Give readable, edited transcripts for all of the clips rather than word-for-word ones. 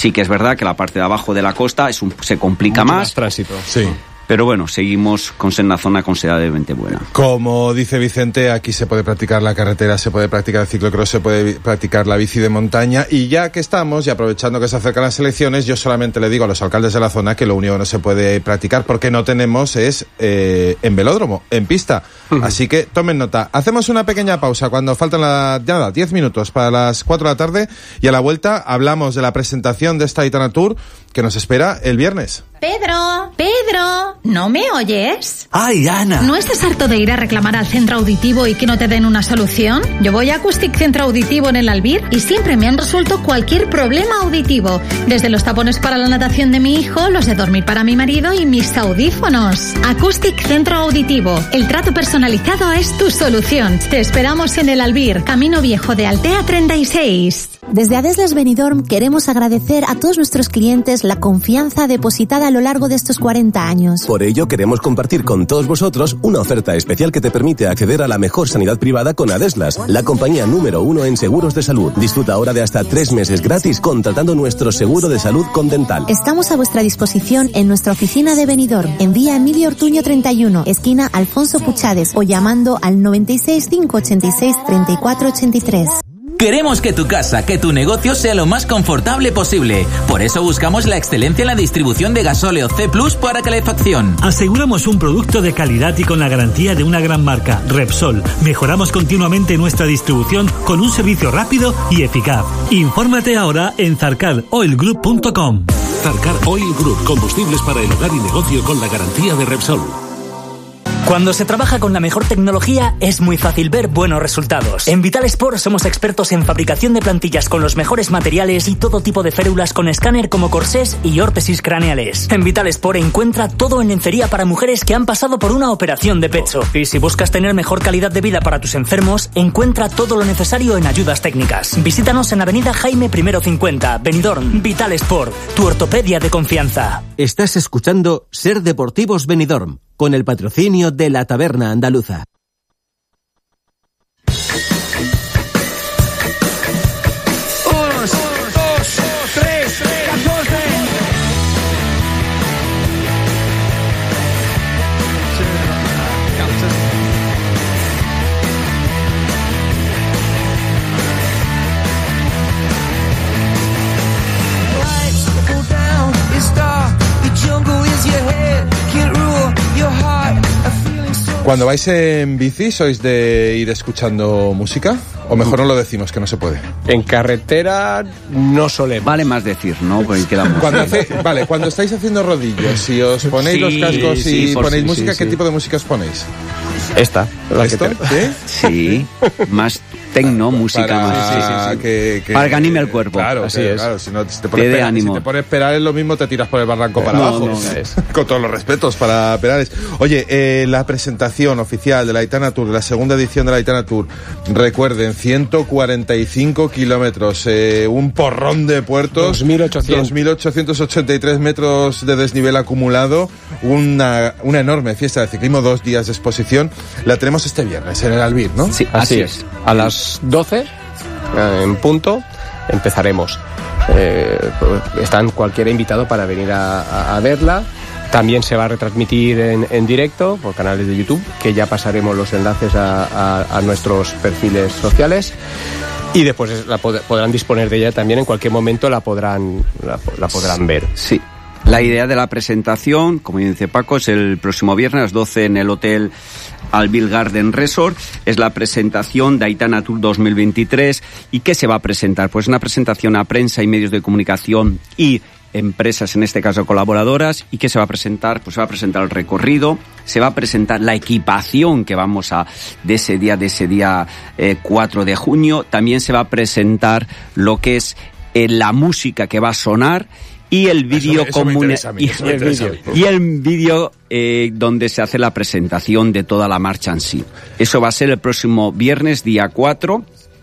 Sí que es verdad que la parte de abajo de la costa se complica mucho más tránsito. Sí. Pero bueno, seguimos con ser una zona considerablemente buena. Como dice Vicente, aquí se puede practicar la carretera, se puede practicar el ciclocross, se puede practicar la bici de montaña. Y ya que estamos, y aprovechando que se acercan las elecciones, yo solamente le digo a los alcaldes de la zona que lo único que no se puede practicar, porque no tenemos, es en velódromo, en pista. Así que tomen nota. Hacemos una pequeña pausa cuando faltan 10 minutos para las 4 de la tarde, y a la vuelta hablamos de la presentación de esta Aitana Tour que nos espera el viernes. Pedro, ¿no me oyes? ¡Ay, Ana! ¿No estás harto de ir a reclamar al centro auditivo y que no te den una solución? Yo voy a Acoustic Centro Auditivo en el Albir y siempre me han resuelto cualquier problema auditivo. Desde los tapones para la natación de mi hijo, los de dormir para mi marido y mis audífonos. Acoustic Centro Auditivo. El trato personalizado es tu solución. Te esperamos en el Albir, Camino Viejo de Altea 36. Desde Adeslas Benidorm queremos agradecer a todos nuestros clientes la confianza depositada a lo largo de estos 40 años. Por ello queremos compartir con todos vosotros una oferta especial que te permite acceder a la mejor sanidad privada con Adeslas, la compañía número 1 en seguros de salud. Disfruta ahora de hasta 3 meses gratis contratando nuestro seguro de salud con Dental. Estamos a vuestra disposición en nuestra oficina de Benidorm, en vía Emilio Ortuño 31, esquina Alfonso Puchades, o llamando al 96 586 34 83. Queremos que tu casa, que tu negocio sea lo más confortable posible. Por eso buscamos la excelencia en la distribución de gasóleo C+ para calefacción. Aseguramos un producto de calidad y con la garantía de una gran marca, Repsol. Mejoramos continuamente nuestra distribución con un servicio rápido y eficaz. Infórmate ahora en zarcaroilgroup.com. Zarcar Oil Group, combustibles para el hogar y negocio con la garantía de Repsol. Cuando se trabaja con la mejor tecnología, es muy fácil ver buenos resultados. En Vital Sport somos expertos en fabricación de plantillas con los mejores materiales y todo tipo de férulas con escáner como corsés y órtesis craneales. En Vital Sport encuentra todo en lencería para mujeres que han pasado por una operación de pecho. Y si buscas tener mejor calidad de vida para tus enfermos, encuentra todo lo necesario en ayudas técnicas. Visítanos en Avenida Jaime I 50, Benidorm. Vital Sport, tu ortopedia de confianza. Estás escuchando Ser Deportivos Benidorm, con el patrocinio de la Taberna Andaluza. Cuando vais en bici, ¿sois de ir escuchando música? O mejor no lo decimos, que no se puede. En carretera no solemos. Vale más decir, ¿no? Porque quedamos. Cuando estáis haciendo rodillos, si os ponéis los cascos y ponéis música, ¿qué tipo de música os ponéis? Esta. ¿Esto? Sí, más tecno, música más. Para que anime el cuerpo. Claro, así es. Claro, si te pones a esperar es lo mismo, te tiras por el barranco para abajo. Con todos los respetos para Perales. Oye, la presentación oficial de la Aitana Tour, de la segunda edición de la Aitana Tour, recuerden, 145 kilómetros, un porrón de puertos, 2.883 metros de desnivel acumulado, una enorme fiesta de ciclismo, 2 días de exposición. La tenemos este viernes en el Albir, ¿no? Sí, así es. A las 12, en punto, empezaremos. Están cualquier invitado para venir a verla. También se va a retransmitir en directo por canales de YouTube, que ya pasaremos los enlaces a nuestros perfiles sociales. Y después podrán disponer de ella también, en cualquier momento la podrán ver. Sí. La idea de la presentación, como dice Paco, es el próximo viernes a las 12 en el Hotel Albir Garden Resort. Es la presentación de Aitana Tour 2023. ¿Y qué se va a presentar? Pues una presentación a prensa y medios de comunicación y empresas, en este caso colaboradoras. ¿Y qué se va a presentar? Pues se va a presentar el recorrido, se va a presentar la equipación que vamos de ese día 4 de junio. También se va a presentar lo que es la música que va a sonar y el vídeo y el vídeo donde se hace la presentación de toda la marcha en sí. Eso va a ser el próximo viernes, día 4.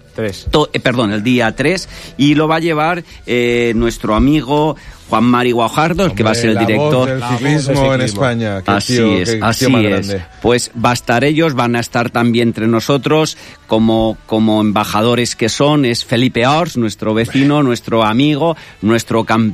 El día 3, y lo va a llevar nuestro amigo Juan Mari Guajardo, que va a ser el director del ciclismo en España. Así es. Pues van a estar también entre nosotros como embajadores que son, es Felipe Ors, nuestro vecino, nuestro amigo, nuestro campeón